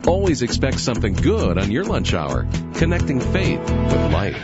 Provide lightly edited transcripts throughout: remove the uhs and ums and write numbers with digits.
Always expect something good on your lunch hour. Connecting faith with life.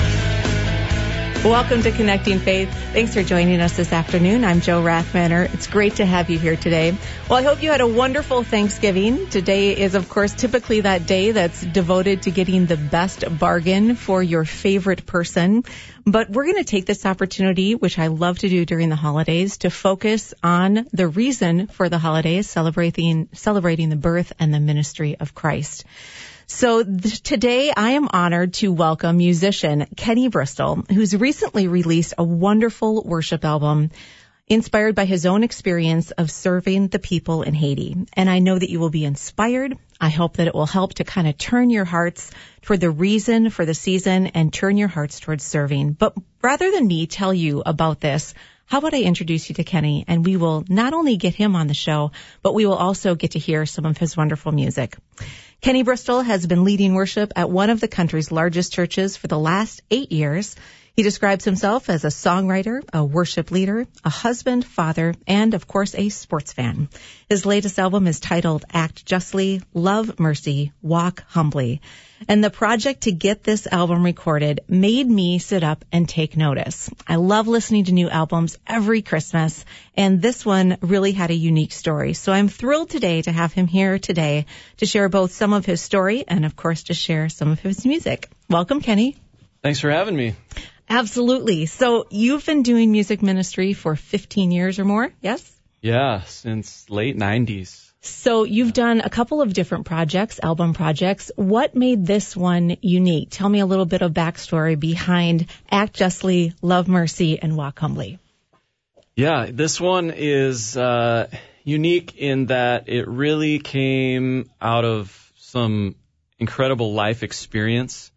Welcome to Connecting Faith. Thanks for joining us this afternoon. I'm Jo Rathmanner. It's great to have you here today. Well, I hope you had a wonderful Thanksgiving. Today is, of course, typically that day that's devoted to getting the best bargain for your favorite person. But we're going to take this opportunity, which I love to do during the holidays, to focus on the reason for the holidays, celebrating the birth and the ministry of Christ. So today I am honored to welcome musician Kenny Bristol, who's recently released a wonderful worship album inspired by his own experience of serving the people in Haiti. And I know that you will be inspired. I hope that it will help to kind of turn your hearts toward the reason for the season and turn your hearts towards serving. But rather than me tell you about this, how about I introduce you to Kenny, and we will not only get him on the show, but we will also get to hear some of his wonderful music. Kenny Bristol has been leading worship at one of the country's largest churches for the last 8 years. He describes himself as a songwriter, a worship leader, a husband, father, and, of course, a sports fan. His latest album is titled Act Justly, Love Mercy, Walk Humbly. And the project to get this album recorded made me sit up and take notice. I love listening to new albums every Christmas, and this one really had a unique story. So I'm thrilled today to have him here today to share both some of his story and, of course, to share some of his music. Welcome, Kenny. Thanks for having me. Absolutely. So you've been doing music ministry for 15 years or more, yes? Yeah, since late 90s. So you've done a couple of different projects, album projects. What made this one unique? Tell me a little bit of backstory behind Act Justly, Love Mercy, and Walk Humbly. Yeah, this one is unique in that it really came out of some incredible life experience.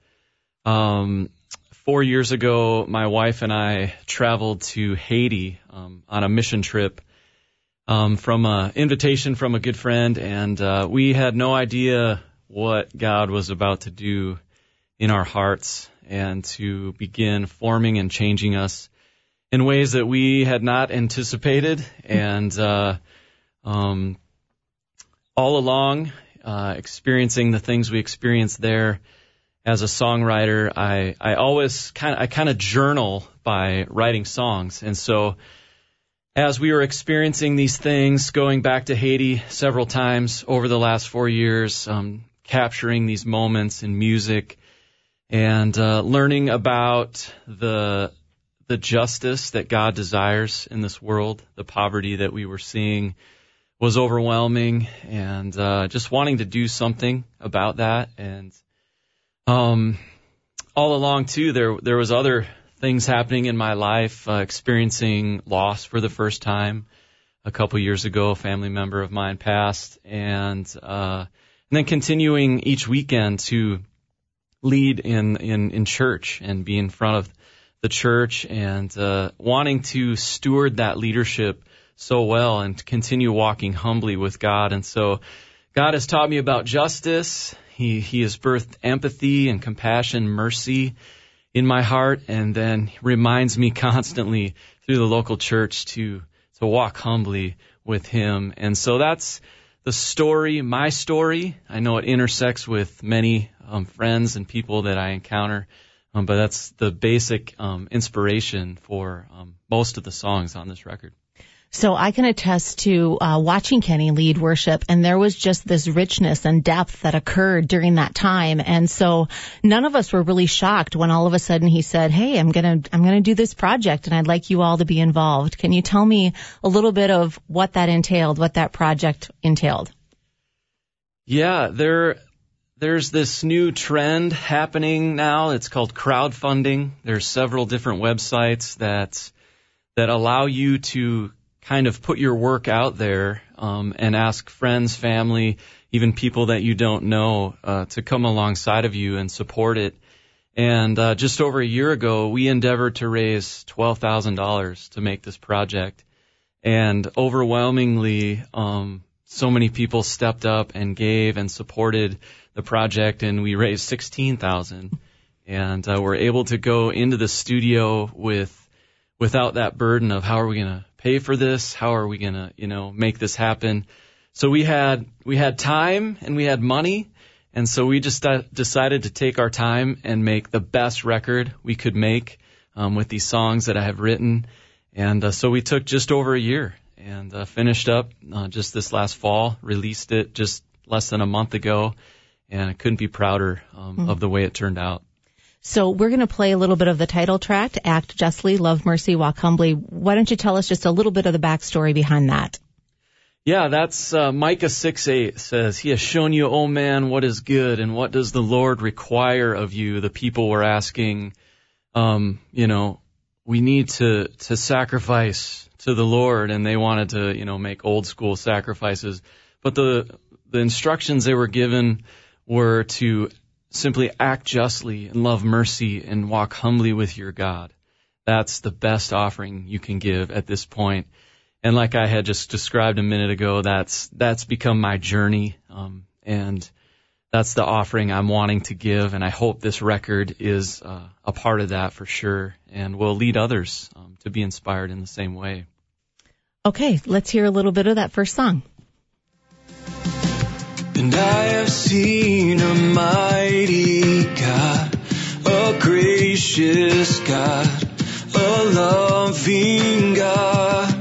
4 years ago, my wife and I traveled to Haiti on a mission trip from an invitation from a good friend, and we had no idea what God was about to do in our hearts and to begin forming and changing us in ways that we had not anticipated. And all along, experiencing the things we experienced there as a songwriter, I kind of journal by writing songs. And so as we were experiencing these things, going back to Haiti several times over the last 4 years, capturing these moments in music and learning about the justice that God desires in this world, the poverty that we were seeing was overwhelming, and just wanting to do something about that. And all along, too, there was other things happening in my life, experiencing loss for the first time. A couple years ago, a family member of mine passed, and then continuing each weekend to lead in church and be in front of the church, and wanting to steward that leadership so well and to continue walking humbly with God. And so God has taught me about justice. He has birthed empathy and compassion, mercy in my heart, and then reminds me constantly through the local church to walk humbly with Him. And so that's the story, my story. I know it intersects with many friends and people that I encounter, but that's the basic inspiration for most of the songs on this record. So I can attest to watching Kenny lead worship, and there was just this richness and depth that occurred during that time. And so none of us were really shocked when all of a sudden he said, "Hey, I'm gonna do this project, and I'd like you all to be involved." Can you tell me a little bit of what that entailed, what that project entailed? Yeah, there's this new trend happening now. It's called crowdfunding. There's several different websites that allow you to kind of put your work out there and ask friends, family, even people that you don't know to come alongside of you and support it. And just over a year ago, we endeavored to raise $12,000 to make this project. And overwhelmingly, so many people stepped up and gave and supported the project, and we raised $16,000. And we're able to go into the studio without that burden of how are we going to pay for this? How are we going to, make this happen? So we had time and we had money, and so we just decided to take our time and make the best record we could make with these songs that I have written. And so we took just over a year and finished up just this last fall, released it just less than a month ago, and I couldn't be prouder of the way it turned out. So we're going to play a little bit of the title track, Act Justly, Love Mercy, Walk Humbly. Why don't you tell us just a little bit of the backstory behind that? Yeah, that's Micah 6:8 says, He has shown you, O man, what is good, and what does the Lord require of you? The people were asking, we need to sacrifice to the Lord, and they wanted to, make old school sacrifices. But the instructions they were given were to simply act justly and love mercy and walk humbly with your God. That's the best offering you can give at this point. And like I had just described a minute ago, that's become my journey, and that's the offering I'm wanting to give. And I hope this record is a part of that for sure, and will lead others to be inspired in the same way. Okay, let's hear a little bit of that first song. And I have seen a mighty God, a gracious God, a loving God.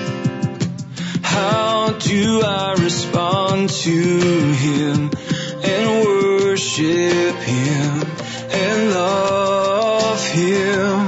How do I respond to Him and worship Him and love Him?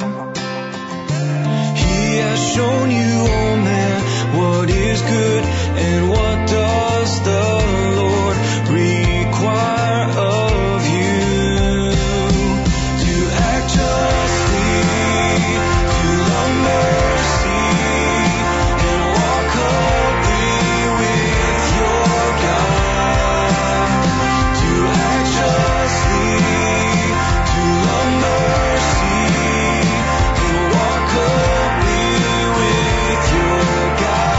He has shown you, oh man, what is good and what does the Lord require of you. To act justly, to love mercy, and walk humbly with your God. To act justly, to love mercy, and walk humbly with your God.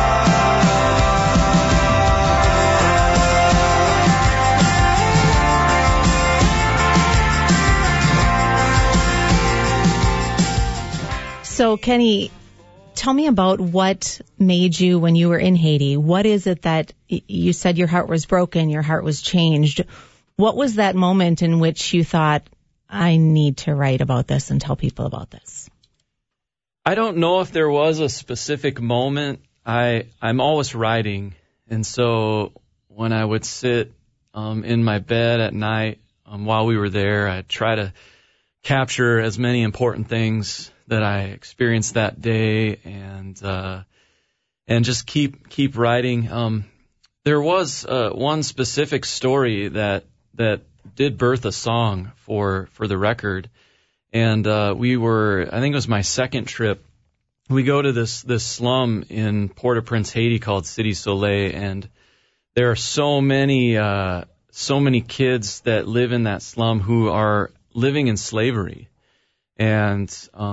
So, Kenny, tell me about what made you when you were in Haiti. What is it that you said your heart was broken, your heart was changed? What was that moment in which you thought, I need to write about this and tell people about this? I don't know if there was a specific moment. I'm always writing, and so when I would sit in my bed at night while we were there, I'd try to capture as many important things that I experienced that day, and just keep writing. There was one specific story that did birth a song for the record, and I think it was my second trip. We go to this slum in Port-au-Prince, Haiti called Cité Soleil, and there are so many kids that live in that slum who are living in slavery. And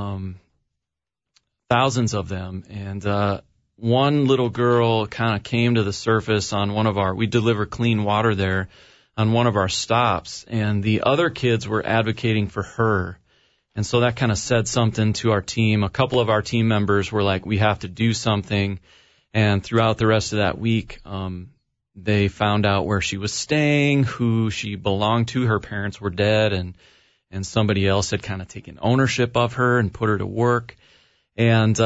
thousands of them. And one little girl kind of came to the surface on we deliver clean water there on one of our stops, and the other kids were advocating for her. And so that kind of said something to our team. A couple of our team members were like, we have to do something. And throughout the rest of that week, they found out where she was staying, who she belonged to. Her parents were dead, and somebody else had kind of taken ownership of her and put her to work. And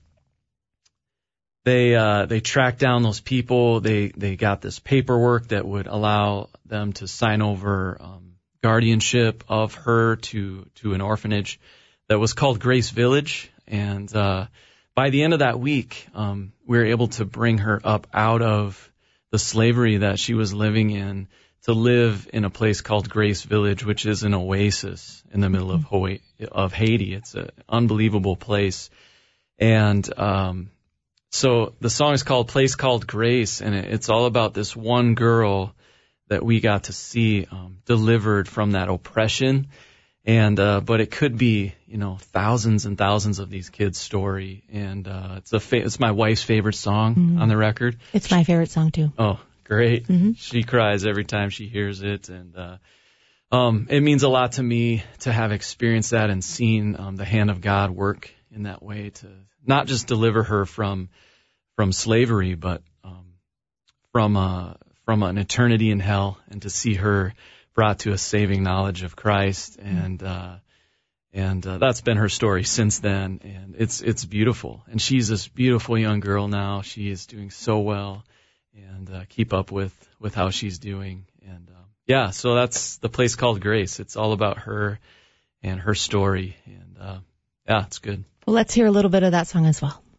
they tracked down those people. They got this paperwork that would allow them to sign over guardianship of her to an orphanage that was called Grace Village. And by the end of that week, we were able to bring her up out of the slavery that she was living in, to live in a place called Grace Village, which is an oasis in the middle of Haiti. It's an unbelievable place. And so the song is called Place Called Grace, and it's all about this one girl that we got to see delivered from that oppression. And but it could be, thousands and thousands of these kids' story. And it's my wife's favorite song on the record. It's my favorite song too. Oh, great. Mm-hmm. She cries every time she hears it. And it means a lot to me to have experienced that and seen the hand of God work in that way to not just deliver her from slavery, but from an eternity in hell, and to see her brought to a saving knowledge of Christ, and that's been her story since then, and it's beautiful. And she's this beautiful young girl now. She is doing so well, and keep up with how she's doing. And so that's the place called Grace. It's all about her and her story, and it's good. Well, let's hear a little bit of that song as well.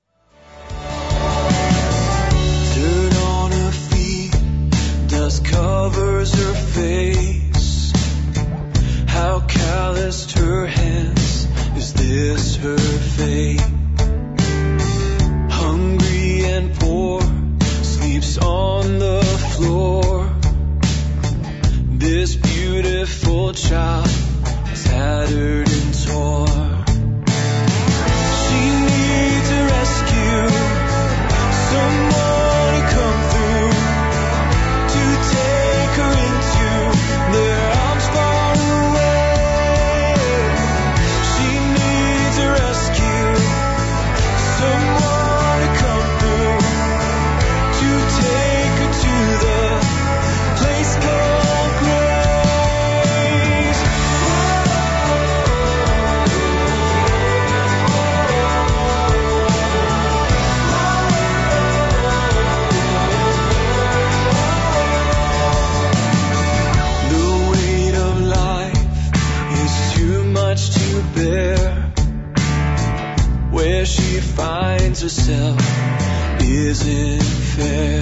Dirt on her feet, dust covers her face. How calloused her hands, is this her fate? Hungry and poor, sleeps on the floor. This beautiful child is tattered and torn. She needs a rescue, someone to come through, to take her into their arms far away. She needs a rescue, someone to come through, to take her to the place called grace. The weight of life is too much to bear. Where she finds herself isn't fair.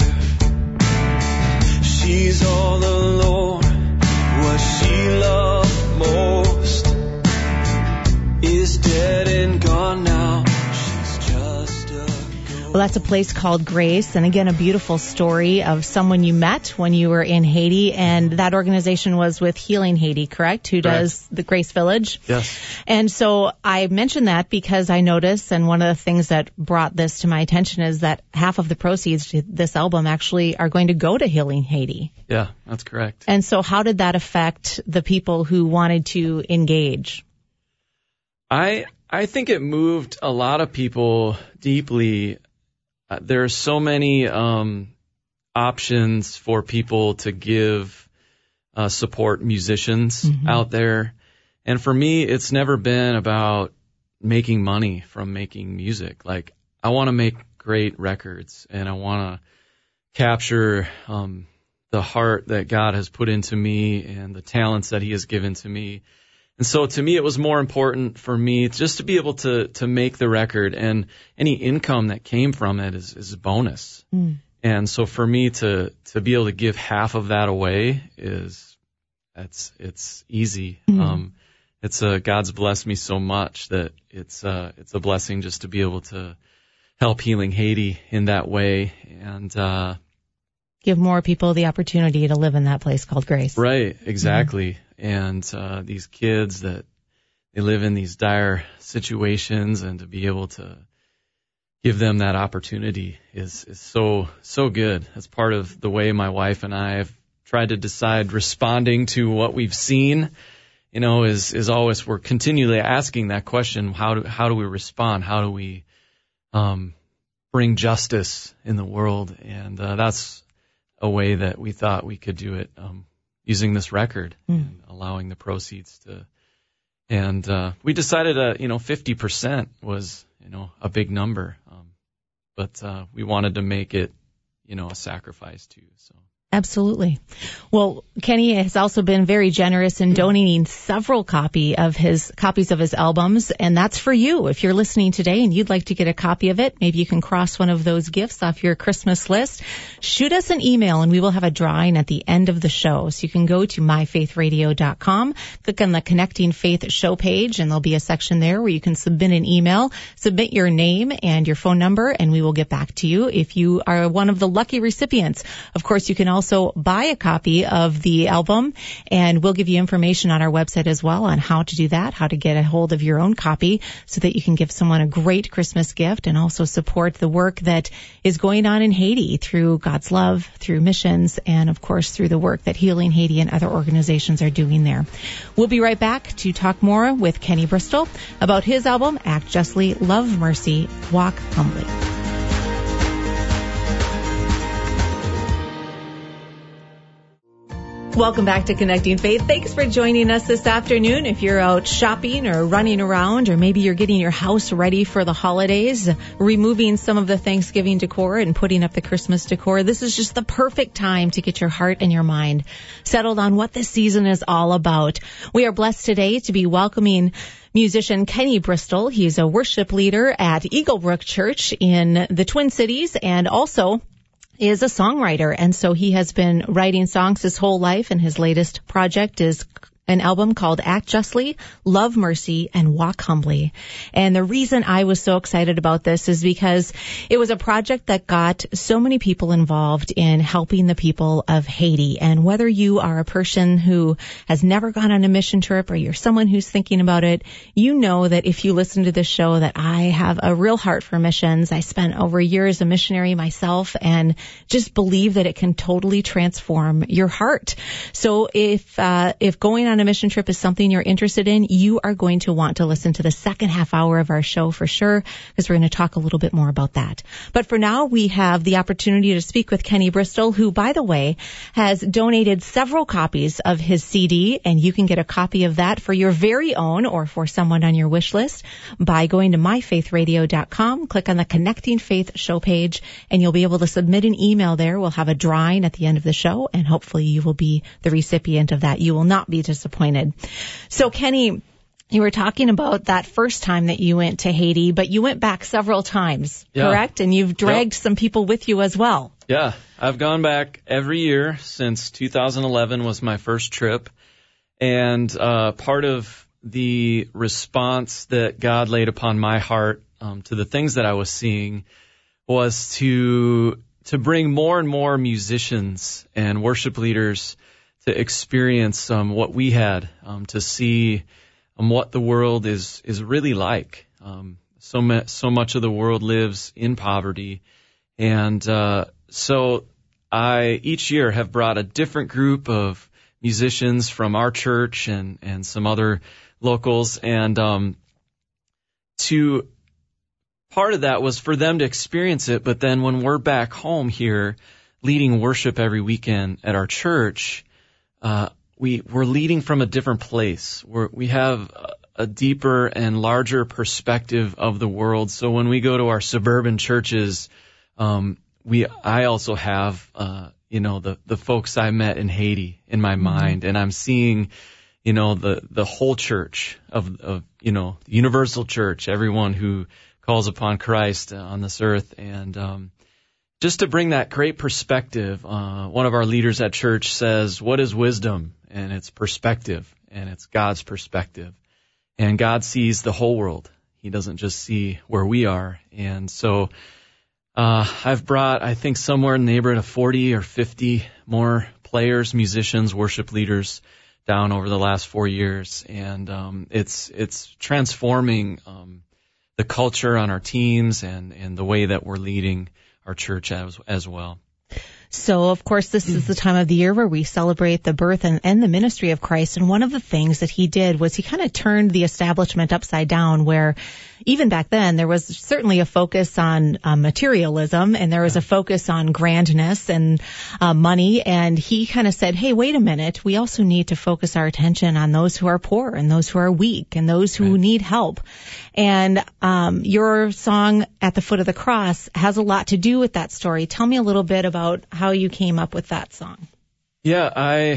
She's all alone. What she loved most is dead and gone now. She's just a ghost. Well, that's a place called Grace, and again, a beautiful story of someone you met when you were in Haiti, and that organization was with Healing Haiti, correct? Who does the Grace Village? Yes. And so I mentioned that because I noticed, and one of the things that brought this to my attention is that half of the proceeds to this album actually are going to go to Healing Haiti. Yeah, that's correct. And so how did that affect the people who wanted to engage? I think it moved a lot of people deeply. There are so many options for people to give support musicians out there. And for me, it's never been about making money from making music. Like, I want to make great records, and I want to capture the heart that God has put into me and the talents that He has given to me. And so to me, it was more important for me just to be able to make the record, and any income that came from it is a bonus. And so for me to be able to give half of that away it's easy. It's God's blessed me so much that it's a blessing just to be able to help Healing Haiti in that way, and Give more people the opportunity to live in that place called Grace. Right, exactly. And these kids that they live in these dire situations, and to be able to give them that opportunity is so good. That's part of the way my wife and I have tried to decide responding to what we've seen. You know, is always, we're continually asking that question: how do we respond? How do we bring justice in the world? And that's a way that we thought we could do it, using this record and allowing the proceeds to. And we decided 50% was a big number, but we wanted to make it a sacrifice too. So. Absolutely. Well, Kenny has also been very generous in donating several copies of his albums, and that's for you. If you're listening today and you'd like to get a copy of it, maybe you can cross one of those gifts off your Christmas list. Shoot us an email, and we will have a drawing at the end of the show. So you can go to myfaithradio.com, click on the Connecting Faith show page, and there'll be a section there where you can submit an email, submit your name and your phone number, and we will get back to you if you are one of the lucky recipients. Of course, you can also buy a copy of the album, and we'll give you information on our website as well on how to do that, how to get a hold of your own copy so that you can give someone a great Christmas gift and also support the work that is going on in Haiti through God's love, through missions, and of course through the work that Healing Haiti and other organizations are doing there. We'll be right back to talk more with Kenny Bristol about his album, Act Justly, Love Mercy, Walk Humbly. Welcome back to Connecting Faith. Thanks for joining us this afternoon. If you're out shopping or running around, or maybe you're getting your house ready for the holidays, removing some of the Thanksgiving decor and putting up the Christmas decor, this is just the perfect time to get your heart and your mind settled on what this season is all about. We are blessed today to be welcoming musician Kenny Bristol. He's a worship leader at Eaglebrook Church in the Twin Cities, and also is a songwriter. And so he has been writing songs his whole life, and his latest project is an album called Act Justly, Love Mercy, and Walk Humbly. And the reason I was so excited about this is because it was a project that got so many people involved in helping the people of Haiti. And whether you are a person who has never gone on a mission trip, or you're someone who's thinking about it, you know that if you listen to this show that I have a real heart for missions. I spent over a year as a missionary myself, and just believe that it can totally transform your heart. So if going on a mission trip is something you're interested in, you are going to want to listen to the second half hour of our show for sure, because we're going to talk a little bit more about that. But for now, we have the opportunity to speak with Kenny Bristol, who, by the way, has donated several copies of his CD, and you can get a copy of that for your very own or for someone on your wish list by going to myfaithradio.com, click on the Connecting Faith show page, and you'll be able to submit an email there. We'll have a drawing at the end of the show, and hopefully you will be the recipient of that. You will not be disappointed. So, Kenny, you were talking about that first time that you went to Haiti, but you went back several times, correct? And you've dragged some people with you as well. Yeah, I've gone back every year since 2011 was my first trip. And part of the response that God laid upon my heart to the things that I was seeing was to bring more and more musicians and worship leaders to experience what we had, to see what the world is really like. So much of the world lives in poverty, and so I each year have brought a different group of musicians from our church and some other locals, and to part of that was for them to experience it. But then when we're back home here leading worship every weekend at our church, we're leading from a different place. We have a deeper and larger perspective of the world. So when we go to our suburban churches, I also have, the folks I met in Haiti in my mind, and I'm seeing, the whole church of the universal church, everyone who calls upon Christ on this earth, and just to bring that great perspective. One of our leaders at church says, "What is wisdom?" And it's perspective, and it's God's perspective. And God sees the whole world. He doesn't just see where we are. And so I've brought, I think, somewhere in the neighborhood of 40 or 50 more players, musicians, worship leaders down over the last 4 years. And it's transforming the culture on our teams and the way that we're leading our church as well. So, of course, this is the time of the year where we celebrate the birth and the ministry of Christ. And one of the things that he did was he kind of turned the establishment upside down, where even back then there was certainly a focus on materialism, and there was a focus on grandness and money. And he kind of said, hey, wait a minute, we also need to focus our attention on those who are poor and those who are weak and those who need help. And your song At the Foot of the Cross has a lot to do with that story. Tell me a little bit about how you came up with that song. Yeah, I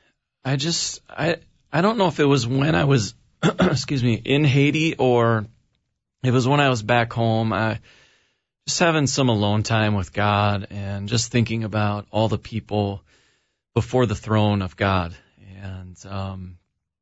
don't know if it was when I was in Haiti, or it was when I was back home. I just having some alone time with God and just thinking about all the people before the throne of God, and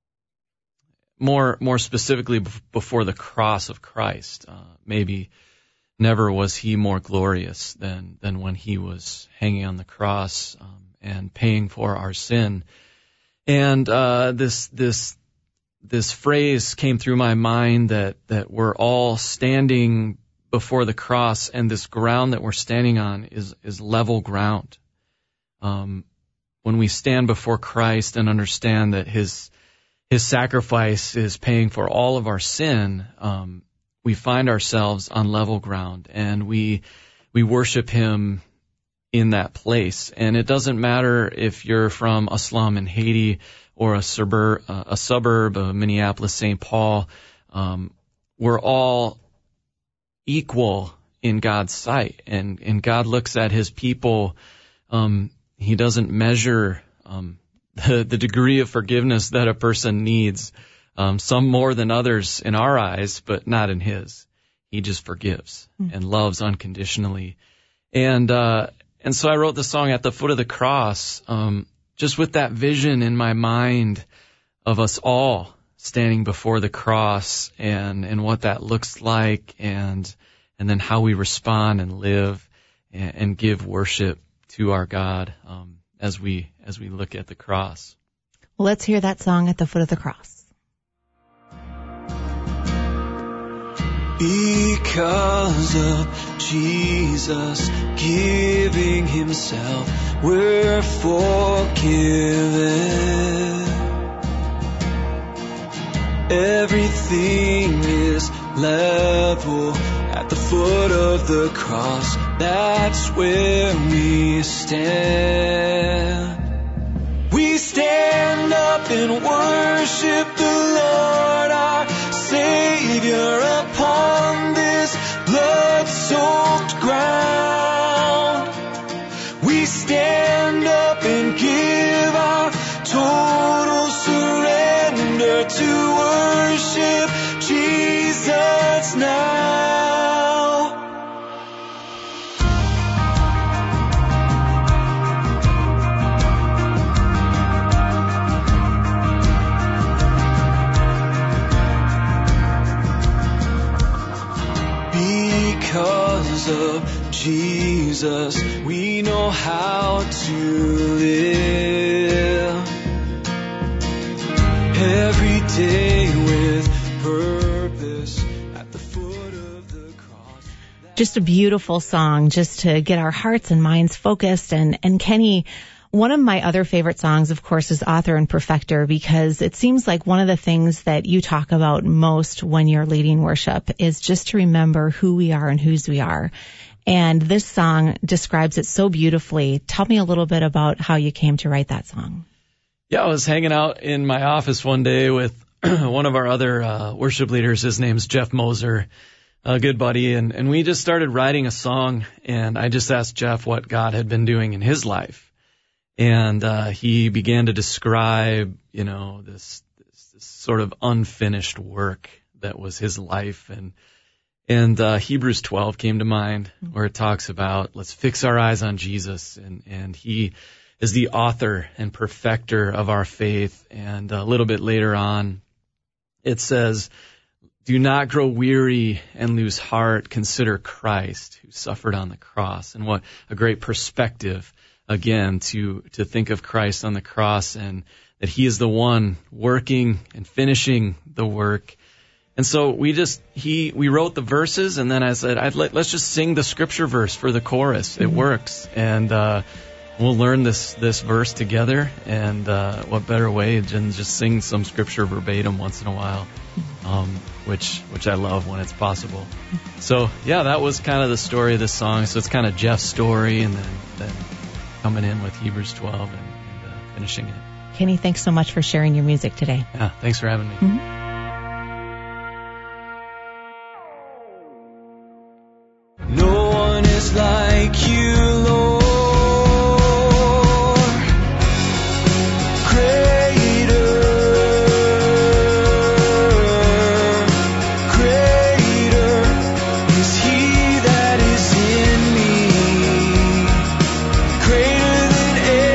more specifically before the cross of Christ. Maybe never was he more glorious than when he was hanging on the cross and paying for our sin. And this phrase came through my mind that we're all standing before the cross, and this ground that we're standing on is level ground. When we stand before Christ and understand that his sacrifice is paying for all of our sin, we find ourselves on level ground, and we worship him in that place. And it doesn't matter if you're from a slum in Haiti or a suburb of Minneapolis, St. Paul. We're all equal in God's sight, and God looks at his people. He doesn't measure the degree of forgiveness that a person needs, some more than others in our eyes, but not in his. He just forgives and loves unconditionally. And so I wrote the song At the Foot of the Cross, just with that vision in my mind of us all standing before the cross and what that looks like, and then how we respond and live and give worship to our God as we look at the cross. Well, let's hear that song At the Foot of the Cross. Because of Jesus giving himself, we're forgiven. Everything is level at the foot of the cross. That's where we stand. We stand up and worship the Lord our Savior upon this blood-soaked ground. We stand up and give our total surrender to worship Jesus now. Because of Jesus, we know how to live every day with purpose at the foot of the cross. Just a beautiful song, just to get our hearts and minds focused. And Kenny, one of my other favorite songs, of course, is Author and Perfecter, because it seems like one of the things that you talk about most when you're leading worship is just to remember who we are and whose we are. And this song describes it so beautifully. Tell me a little bit about how you came to write that song. Yeah, I was hanging out in my office one day with one of our other worship leaders. His name's Jeff Moser, a good buddy, and we just started writing a song, and I just asked Jeff what God had been doing in his life. And he began to describe, this sort of unfinished work that was his life. And Hebrews 12 came to mind, where it talks about, let's fix our eyes on Jesus. And he is the author and perfecter of our faith. And a little bit later on, it says, do not grow weary and lose heart. Consider Christ who suffered on the cross. And what a great perspective, again, to think of Christ on the cross, and that he is the one working and finishing the work. And so we wrote the verses, and then I said, let's just sing the scripture verse for the chorus. It works. And we'll learn this verse together. And what better way than just sing some scripture verbatim once in a while, which I love when it's possible. So, yeah, that was kind of the story of this song. So it's kind of Jeff's story, and then coming in with Hebrews 12 and finishing it. Kenny, thanks so much for sharing your music today. Yeah, thanks for having me. No one is like you, Lord. Greater is he that is in me. Greater than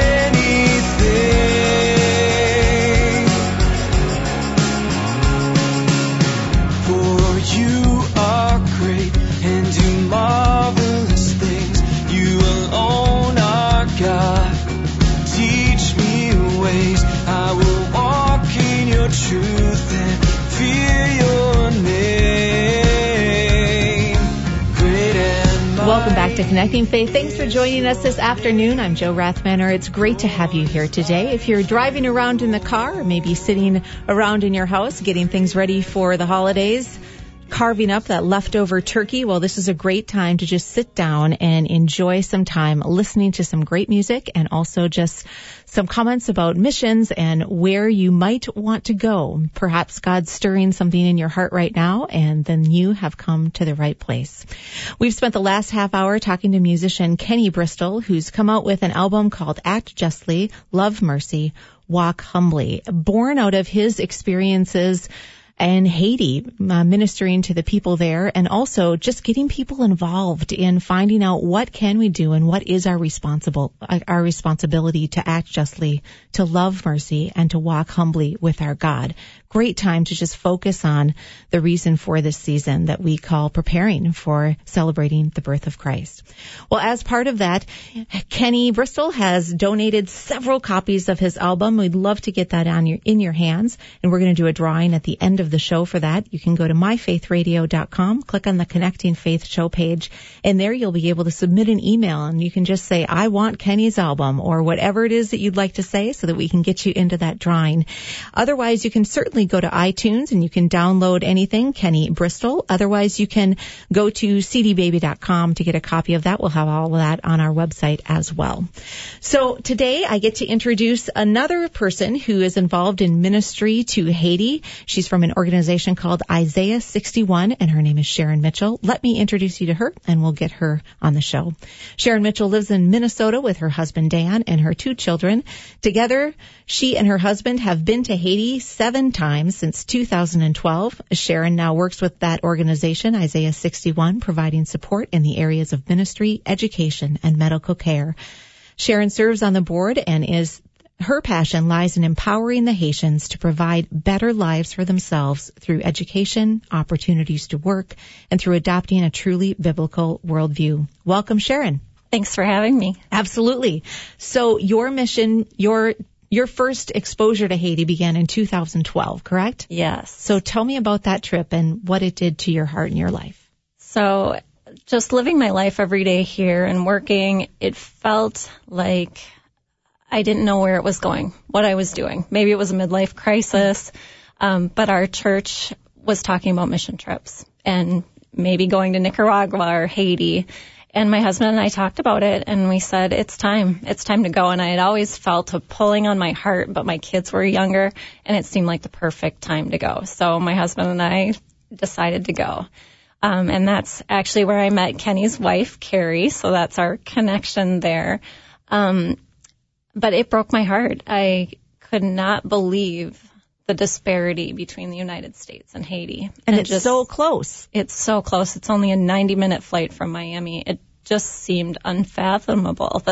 anything. For you are great and do marvelous things. You alone are God. Teach me your ways. I will walk in your truth and fear your name. Great and mighty. Welcome back to Connecting Faith. Thanks for joining us this afternoon. I'm Joe Rathmanner. It's great to have you here today. If you're driving around in the car, or maybe sitting around in your house getting things ready for the holidays, carving up that leftover turkey, well, this is a great time to just sit down and enjoy some time listening to some great music and also just some comments about missions and where you might want to go. Perhaps God's stirring something in your heart right now, and then you have come to the right place. We've spent the last half hour talking to musician Kenny Bristol, who's come out with an album called Act Justly, Love Mercy, Walk Humbly, born out of his experiences in Haiti, ministering to the people there, and also just getting people involved in finding out what can we do and what is our responsibility to act justly, to love mercy, and to walk humbly with our God. Great time to just focus on the reason for this season that we call preparing for celebrating the birth of Christ. Well, as part of that, Kenny Bristol has donated several copies of his album. We'd love to get that in your hands, and we're going to do a drawing at the end of the show for that. You can go to myfaithradio.com, click on the Connecting Faith show page, and there you'll be able to submit an email, and you can just say, I want Kenny's album, or whatever it is that you'd like to say so that we can get you into that drawing. Otherwise, you can certainly go to iTunes and you can download anything, Kenny Bristol. Otherwise, you can go to cdbaby.com to get a copy of that. We'll have all of that on our website as well. So today I get to introduce another person who is involved in ministry to Haiti. She's from an organization called Isaiah 61, and her name is Sharon Mitchell. Let me introduce you to her, and we'll get her on the show. Sharon Mitchell lives in Minnesota with her husband Dan and her 2 children. Together, she and her husband have been to Haiti 7 times since 2012. Sharon now works with that organization, Isaiah 61, providing support in the areas of ministry, education, and medical care. Sharon serves on the board, and her passion lies in empowering the Haitians to provide better lives for themselves through education, opportunities to work, and through adopting a truly biblical worldview. Welcome, Sharon. Thanks for having me. Absolutely. So your mission, your first exposure to Haiti began in 2012, correct? Yes. So tell me about that trip and what it did to your heart and your life. So just living my life every day here and working, it felt like I didn't know where it was going, what I was doing. Maybe it was a midlife crisis, but our church was talking about mission trips and maybe going to Nicaragua or Haiti. And my husband and I talked about it, and we said, it's time to go. And I had always felt a pulling on my heart, but my kids were younger, and it seemed like the perfect time to go. So my husband and I decided to go. And that's actually where I met Kenny's wife, Carrie, so that's our connection there. But it broke my heart. I could not believe the disparity between the United States and Haiti. And it's so close. It's so close. It's only a 90-minute flight from Miami. It just seemed unfathomable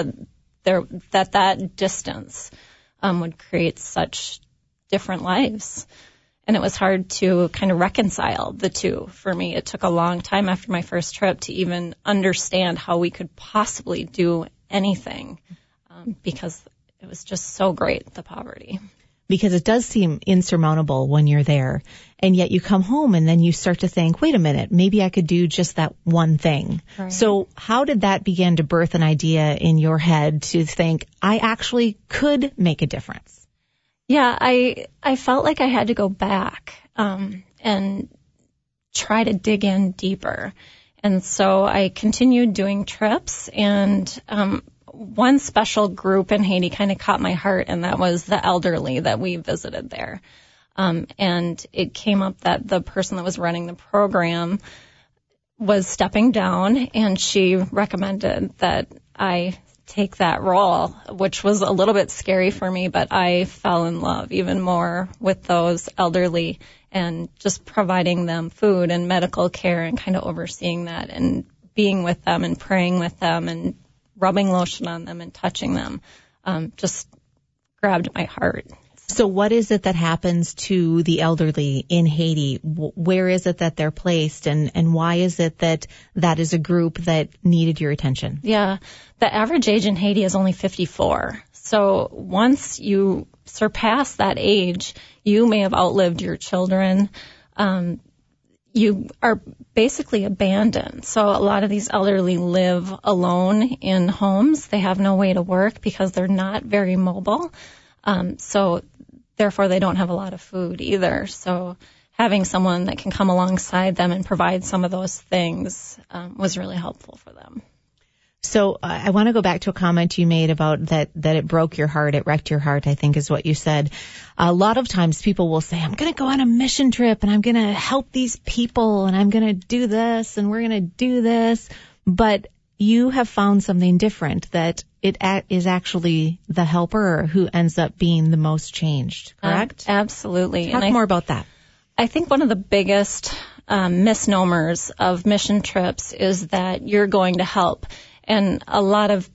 that distance would create such different lives. And it was hard to kind of reconcile the two for me. It took a long time after my first trip to even understand how we could possibly do anything because it was just so great, the poverty. Because it does seem insurmountable when you're there, and yet you come home and then you start to think, wait a minute, maybe I could do just that one thing. Right. So how did that begin to birth an idea in your head to think, I actually could make a difference? Yeah, I felt like I had to go back and try to dig in deeper. And so I continued doing trips, and one special group in Haiti kind of caught my heart, and that was the elderly that we visited there. And it came up that the person that was running the program was stepping down, and she recommended that I take that role, which was a little bit scary for me, but I fell in love even more with those elderly and just providing them food and medical care and kind of overseeing that and being with them and praying with them and rubbing lotion on them and touching them just grabbed my heart. So what is it that happens to the elderly in Haiti? Where is it that they're placed, and why is it that is a group that needed your attention? Yeah, the average age in Haiti is only 54. So once you surpass that age, you may have outlived your children. You are basically abandoned. So a lot of these elderly live alone in homes. They have no way to work because they're not very mobile. So therefore they don't have a lot of food either. So having someone that can come alongside them and provide some of those things was really helpful for them. So I want to go back to a comment you made about that it broke your heart, it wrecked your heart, I think is what you said. A lot of times people will say, I'm going to go on a mission trip and I'm going to help these people and I'm going to do this and we're going to do this. But you have found something different, that it is actually the helper who ends up being the most changed, correct? Absolutely. Talk more about that. I think one of the biggest misnomers of mission trips is that you're going to help. And a lot of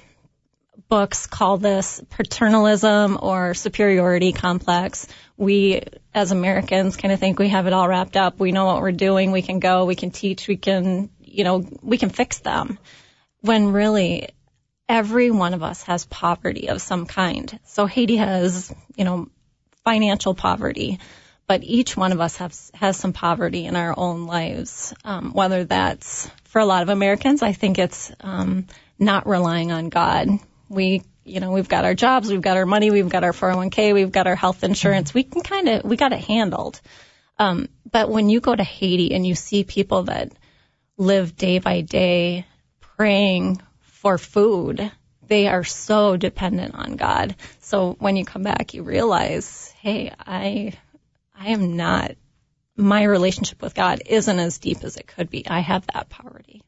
books call this paternalism or superiority complex. We, as Americans, kind of think we have it all wrapped up. We know what we're doing. We can go. We can teach. We can fix them. When really, every one of us has poverty of some kind. So Haiti has, financial poverty. But each one of us has some poverty in our own lives, whether that's, for a lot of Americans, I think it's not relying on God. We've got our jobs, we've got our money, we've got our 401k, we've got our health insurance. We got it handled. But when you go to Haiti and you see people that live day by day praying for food, they are so dependent on God. So when you come back, you realize, hey, I am not, my relationship with God isn't as deep as it could be. I have that poverty.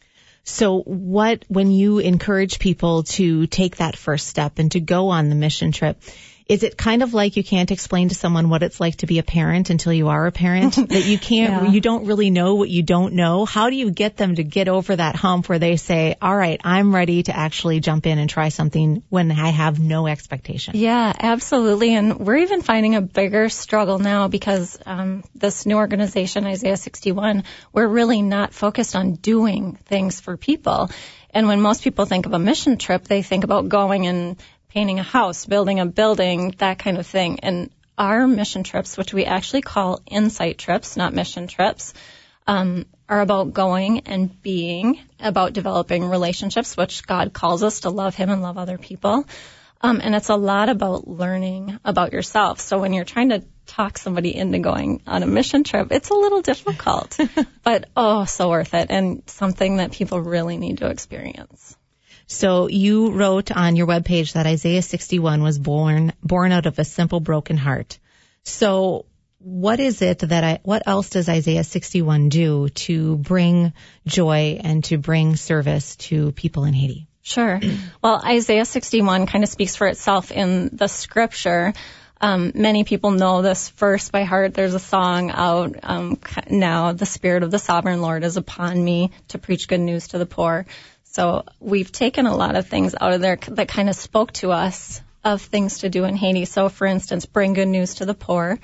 So when you encourage people to take that first step and to go on the mission trip, is it kind of like you can't explain to someone what it's like to be a parent until you are a parent? That you can't, you don't really know what you don't know? How do you get them to get over that hump where they say, all right, I'm ready to actually jump in and try something when I have no expectation? Yeah, absolutely. And we're even finding a bigger struggle now because this new organization, Isaiah 61, we're really not focused on doing things for people. And when most people think of a mission trip, they think about going and painting a house, building a building, that kind of thing. And our mission trips, which we actually call insight trips, not mission trips, are about going and being, about developing relationships, which God calls us to love Him and love other people. And it's a lot about learning about yourself. So when you're trying to talk somebody into going on a mission trip, it's a little difficult, but so worth it, and something that people really need to experience. So you wrote on your webpage that Isaiah 61 was born out of a simple, broken heart. So what else does Isaiah 61 do to bring joy and to bring service to people in Haiti? Sure. Well, Isaiah 61 kind of speaks for itself in the scripture. Many people know this verse by heart. There's a song out now, "The Spirit of the Sovereign Lord is upon me to preach good news to the poor." So we've taken a lot of things out of there that kind of spoke to us of things to do in Haiti. So, for instance, bring good news to the poor.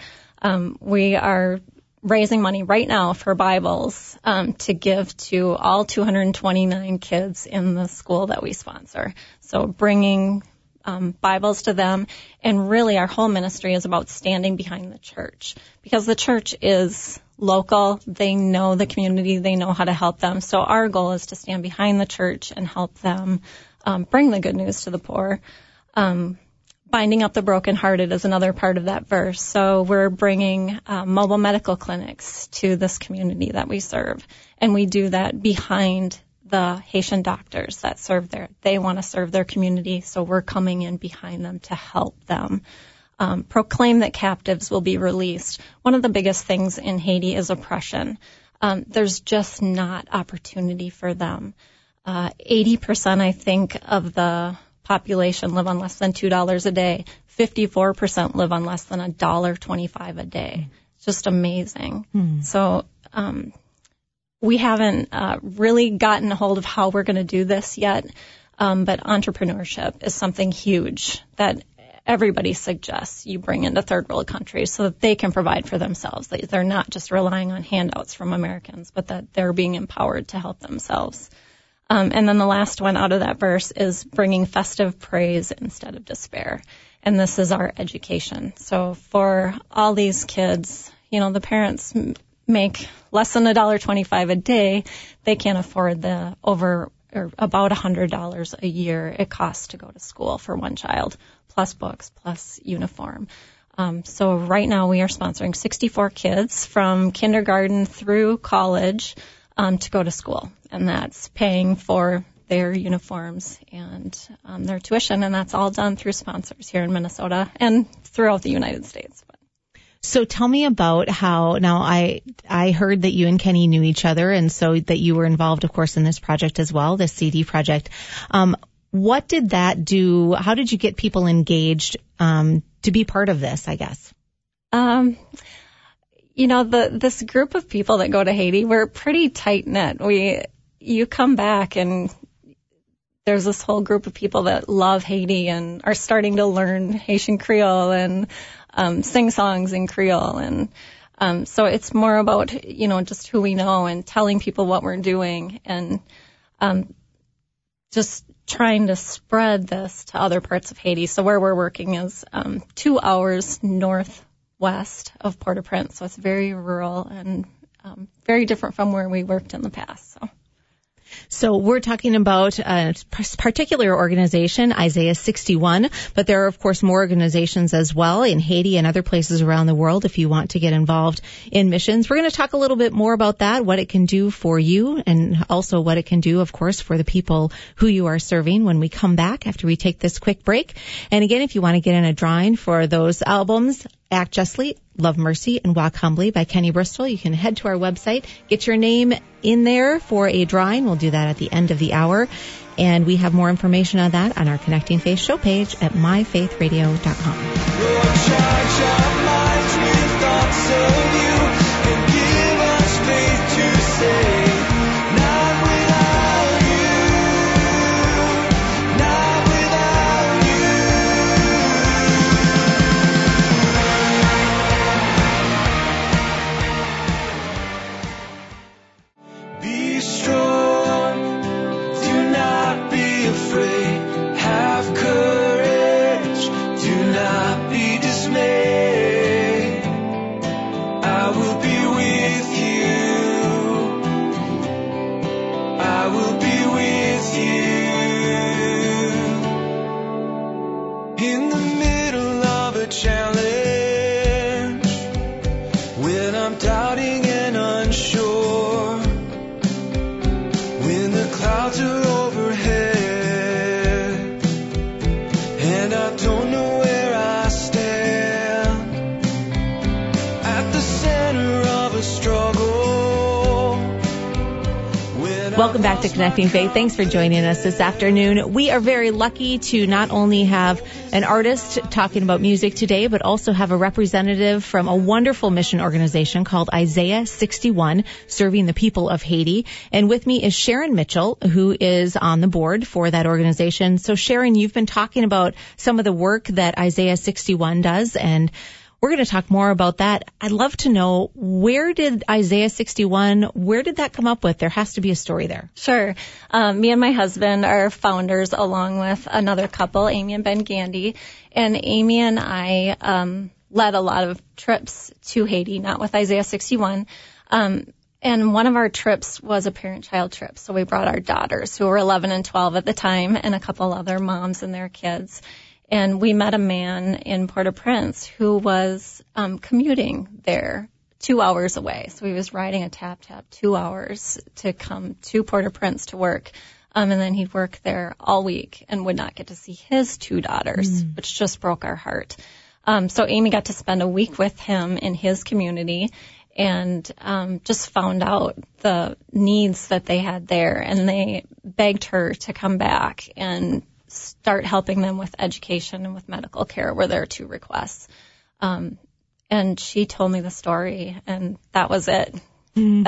We are raising money right now for Bibles to give to all 229 kids in the school that we sponsor. So bringing Bibles to them. And really our whole ministry is about standing behind the church, because the church is local. They know the community. They know how to help them. So our goal is to stand behind the church and help them bring the good news to the poor. Binding up the brokenhearted is another part of that verse. So we're bringing mobile medical clinics to this community that we serve. And we do that behind the Haitian doctors that serve there. They want to serve their community, so we're coming in behind them to help them. Proclaim that captives will be released. One of the biggest things in Haiti is oppression. There's just not opportunity for them. 80%, I think, of the population live on less than $2 a day. 54% live on less than $1.25 a day. It's just amazing. So we haven't really gotten a hold of how we're going to do this yet, but entrepreneurship is something huge that everybody suggests you bring into third world countries so that they can provide for themselves. They're not just relying on handouts from Americans, but that they're being empowered to help themselves. And then the last one out of that verse is bringing festive praise instead of despair. And this is our education. So for all these kids, the parents make less than $1.25 a day. They can't afford the about $100 a year it costs to go to school for one child, plus books, plus uniform. So right now we are sponsoring 64 kids from kindergarten through college to go to school, and that's paying for their uniforms and their tuition, and that's all done through sponsors here in Minnesota and throughout the United States. So tell me about how, now I heard that you and Kenny knew each other, and so that you were involved, of course, in this project as well, this CD project. What did that do? How did you get people engaged to be part of this, I guess? This group of people that go to Haiti, we're pretty tight-knit. You come back and there's this whole group of people that love Haiti and are starting to learn Haitian Creole and sing songs in Creole. And so it's more about, just who we know and telling people what we're doing and just trying to spread this to other parts of Haiti. So where we're working is 2 hours northwest of Port-au-Prince. So it's very rural and very different from where we worked in the past. So we're talking about a particular organization, Isaiah 61, but there are, of course, more organizations as well in Haiti and other places around the world if you want to get involved in missions. We're going to talk a little bit more about that, what it can do for you, and also what it can do, of course, for the people who you are serving when we come back after we take this quick break. And again, if you want to get in a drawing for those albums, Act Justly, Love Mercy, and Walk Humbly by Kenny Bristol, you can head to our website, get your name in there for a drawing. We'll do that at the end of the hour. And we have more information on that on our Connecting Faith show page at myfaithradio.com. Lord, charge our minds with thoughts of you and give us faith to say, not without you, not without you. Be strong, do not be afraid, have courage, do not be dismayed. I will be with you. I will be with you. In the middle of a challenge, when I'm doubting and unsure, when the clouds are overhead and I don't know where I stand, at the center of a struggle. Welcome back to Connecting Faith. Thanks for joining us this afternoon. We are very lucky to not only have an artist talking about music today, but also have a representative from a wonderful mission organization called Isaiah 61, serving the people of Haiti. And with me is Sharon Mitchell, who is on the board for that organization. So Sharon, you've been talking about some of the work that Isaiah 61 does, and we're going to talk more about that. I'd love to know, where did Isaiah 61, where did that come up with? There has to be a story there. Sure. Me and my husband are founders along with another couple, Amy and Ben Gandy. And Amy and I led a lot of trips to Haiti, not with Isaiah 61. And one of our trips was a parent-child trip. So we brought our daughters, who were 11 and 12 at the time, and a couple other moms and their kids. And we met a man in Port-au-Prince who was commuting there 2 hours away. So he was riding a tap-tap 2 hours to come to Port-au-Prince to work. And then he'd work there all week and would not get to see his two daughters, which just broke our heart. So Amy got to spend a week with him in his community and just found out the needs that they had there. And they begged her to come back and start helping them with education and with medical care were their two requests. And she told me the story, and that was it. In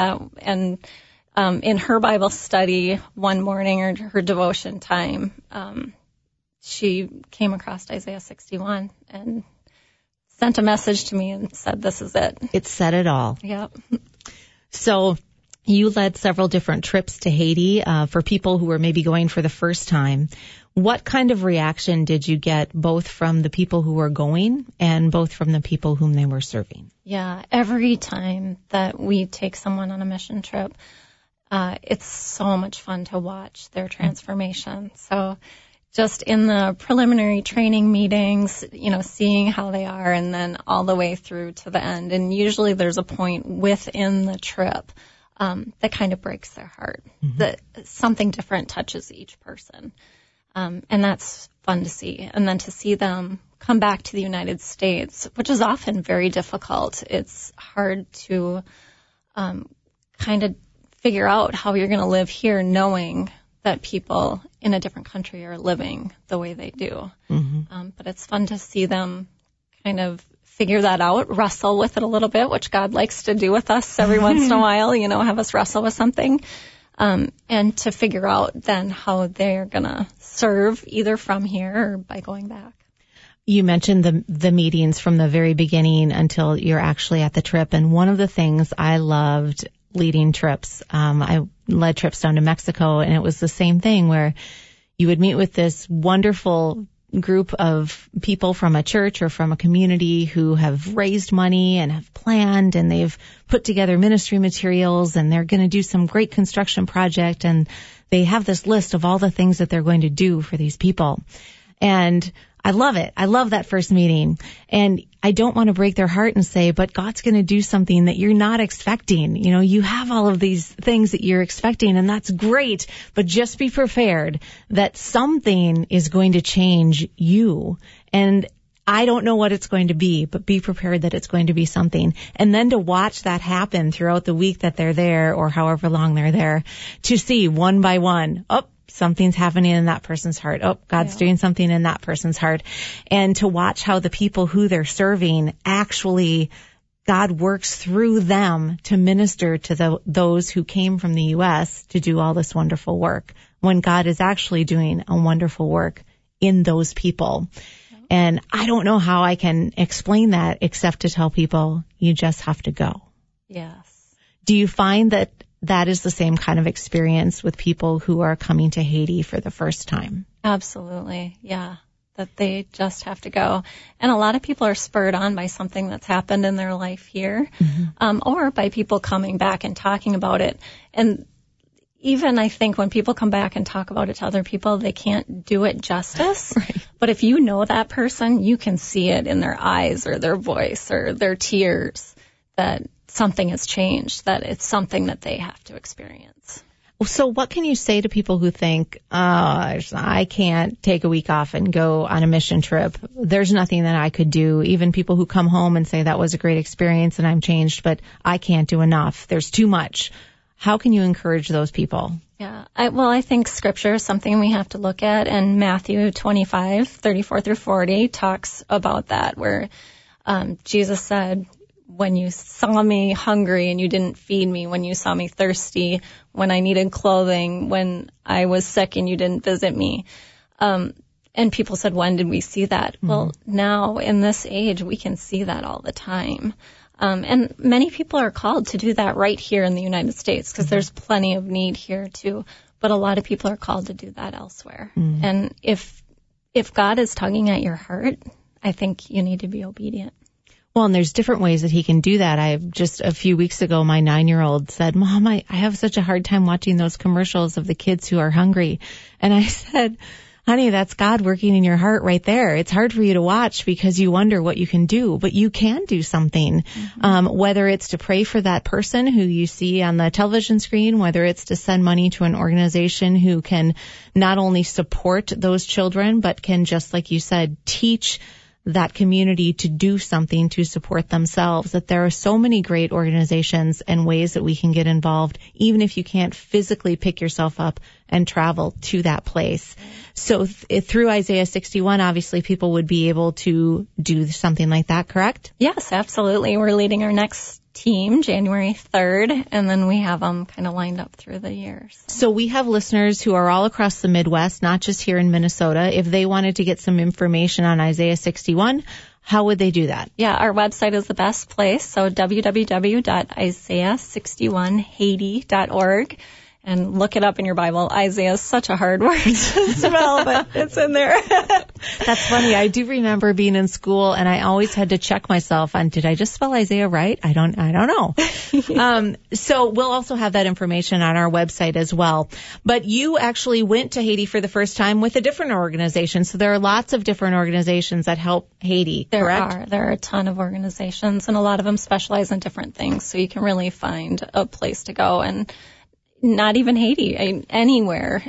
her Bible study one morning, or her devotion time, she came across Isaiah 61 and sent a message to me and said, this is it. It said it all. Yep. So you led several different trips to Haiti for people who were maybe going for the first time. What kind of reaction did you get, both from the people who were going and both from the people whom they were serving? Yeah, every time that we take someone on a mission trip, it's so much fun to watch their transformation. So just in the preliminary training meetings, seeing how they are, and then all the way through to the end. And usually there's a point within the trip that kind of breaks their heart, that something different touches each person. And that's fun to see. And then to see them come back to the United States, which is often very difficult. It's hard to kind of figure out how you're going to live here knowing that people in a different country are living the way they do. But it's fun to see them kind of figure that out, wrestle with it a little bit, which God likes to do with us every once in a while, have us wrestle with something. And to figure out then how they're going to serve either from here or by going back. You mentioned the meetings from the very beginning until you're actually at the trip. And one of the things I loved leading trips, I led trips down to Mexico, and it was the same thing where you would meet with this wonderful group of people from a church or from a community who have raised money and have planned, and they've put together ministry materials, and they're going to do some great construction project, and they have this list of all the things that they're going to do for these people. And I love it. I love that first meeting. And I don't want to break their heart and say, but God's going to do something that you're not expecting. You have all of these things that you're expecting, and that's great. But just be prepared that something is going to change you. And I don't know what it's going to be, but be prepared that it's going to be something. And then to watch that happen throughout the week that they're there, or however long they're there, to see one by one, something's happening in that person's heart. God's doing something in that person's heart. And to watch how the people who they're serving actually, God works through them to minister to those who came from the U.S. to do all this wonderful work, when God is actually doing a wonderful work in those people. And I don't know how I can explain that except to tell people, you just have to go. Yes. Do you find that is the same kind of experience with people who are coming to Haiti for the first time? Absolutely. Yeah. That they just have to go. And a lot of people are spurred on by something that's happened in their life here, or by people coming back and talking about it. And even I think when people come back and talk about it to other people, they can't do it justice. Right. But if you know that person, you can see it in their eyes or their voice or their tears that something has changed, that it's something that they have to experience. So what can you say to people who think, I can't take a week off and go on a mission trip? There's nothing that I could do. Even people who come home and say that was a great experience and I'm changed, but I can't do enough. There's too much. How can you encourage those people? Yeah, I think Scripture is something we have to look at, and Matthew 25:34-40 talks about that, where Jesus said, when you saw me hungry and you didn't feed me, when you saw me thirsty, when I needed clothing, when I was sick and you didn't visit me. And people said, when did we see that? Mm-hmm. Well, now in this age, we can see that all the time. And many people are called to do that right here in the United States, because there's plenty of need here too. But a lot of people are called to do that elsewhere. Mm-hmm. And if God is tugging at your heart, I think you need to be obedient. Well, and there's different ways that he can do that. Just a few weeks ago, my 9-year-old said, Mom, I have such a hard time watching those commercials of the kids who are hungry. And I said, honey, that's God working in your heart right there. It's hard for you to watch because you wonder what you can do, but you can do something, whether it's to pray for that person who you see on the television screen, whether it's to send money to an organization who can not only support those children, but can, just like you said, teach that community to do something to support themselves. That there are so many great organizations and ways that we can get involved, even if you can't physically pick yourself up and travel to that place. So through Isaiah 61, obviously people would be able to do something like that, correct? Yes, absolutely. We're leading our next team January 3rd, and then we have them kind of lined up through the years. So we have listeners who are all across the Midwest, not just here in Minnesota. If they wanted to get some information on Isaiah 61, how would they do that? Yeah, our website is the best place, so www.isaiah61haiti.org. and look it up in your Bible. Isaiah is such a hard word to spell, but it's in there. That's funny. I do remember being in school, and I always had to check myself on, did I just spell Isaiah right? I don't know. So we'll also have that information on our website as well. But you actually went to Haiti for the first time with a different organization. So there are lots of different organizations that help Haiti, correct? There are a ton of organizations, and a lot of them specialize in different things. So you can really find a place to go, and not even Haiti, anywhere,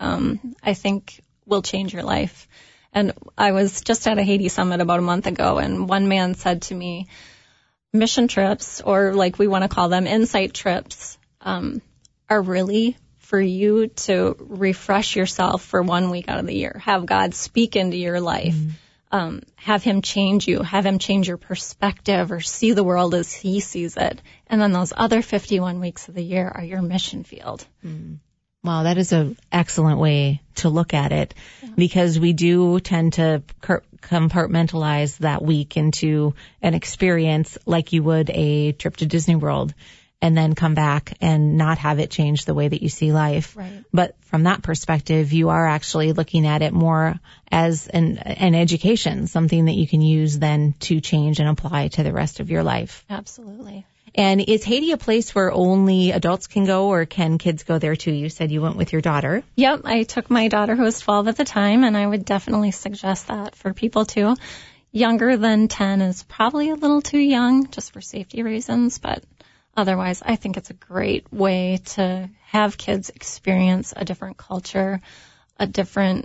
I think will change your life. And I was just at a Haiti summit about a month ago, and one man said to me, mission trips, or like we want to call them insight trips, are really for you to refresh yourself for 1 week out of the year. Have God speak into your life. Have him change you. Have him change your perspective or see the world as he sees it. And then those other 51 weeks of the year are your mission field. Wow, that is an excellent way to look at it, because we do tend to compartmentalize that week into an experience like you would a trip to Disney World, and then come back and not have it change the way that you see life. Right. But from that perspective, you are actually looking at it more as an education, something that you can use then to change and apply to the rest of your life. Absolutely. And is Haiti a place where only adults can go, or can kids go there too? You said you went with your daughter. Yep, I took my daughter, who was 12 at the time, and I would definitely suggest that for people too. Younger than 10 is probably a little too young, just for safety reasons, but otherwise, I think it's a great way to have kids experience a different culture, a different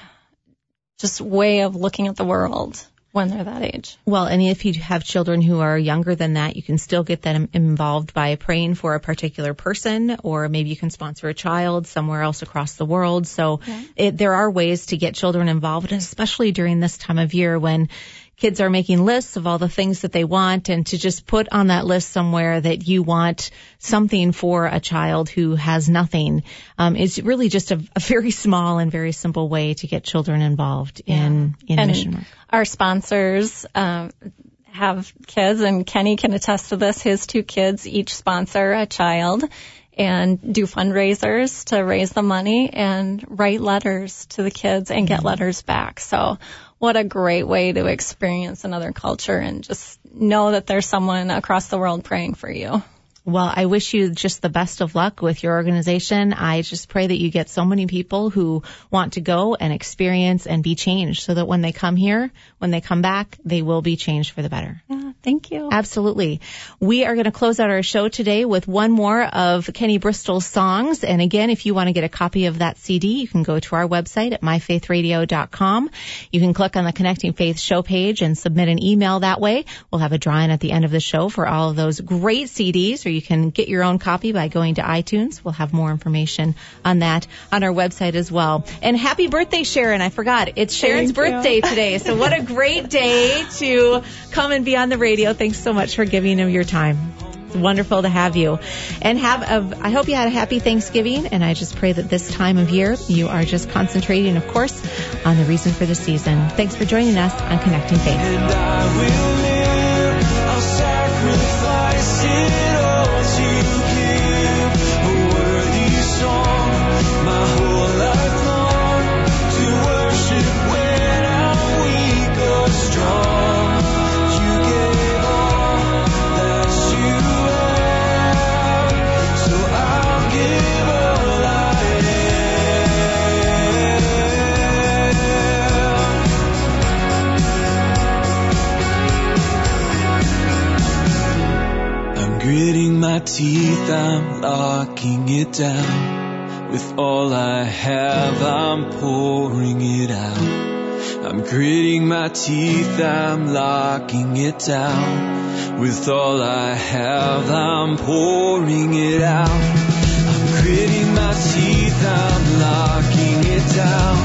just way of looking at the world when they're that age. Well, and if you have children who are younger than that, you can still get them involved by praying for a particular person, or maybe you can sponsor a child somewhere else across the world. So there are ways to get children involved, and especially during this time of year when kids are making lists of all the things that they want, and to just put on that list somewhere that you want something for a child who has nothing is really just a very small and very simple way to get children involved in mission work. Our sponsors have kids, and Kenny can attest to this. His 2 kids each sponsor a child and do fundraisers to raise the money and write letters to the kids and get letters back. So what a great way to experience another culture and just know that there's someone across the world praying for you. Well, I wish you just the best of luck with your organization. I just pray that you get so many people who want to go and experience and be changed, so that when they come here, when they come back, they will be changed for the better. Yeah, thank you. Absolutely. We are going to close out our show today with one more of Kenny Bristol's songs. And again, if you want to get a copy of that CD, you can go to our website at myfaithradio.com. You can click on the Connecting Faith show page and submit an email that way. We'll have a drawing at the end of the show for all of those great CDs, or you can get your own copy by going to iTunes. We'll have more information on that on our website as well. And happy birthday, Sharon. I forgot. It's Sharon's birthday today. So what a great day to come and be on the radio. Thanks so much for giving him your time. It's wonderful to have you. And I hope you had a happy Thanksgiving. And I just pray that this time of year you are just concentrating, of course, on the reason for the season. Thanks for joining us on Connecting Faith. And I will live, I'll sacrifice it all to give a worthy song, my whole life long, to worship when I'm weak or strong. You gave all that you have, so I'll give all I am. I'm gritting my teeth, I'm locking it down. With all I have, I'm pouring it out. I'm gritting my teeth, I'm locking it down. With all I have, I'm pouring it out. I'm gritting my teeth, I'm locking it down.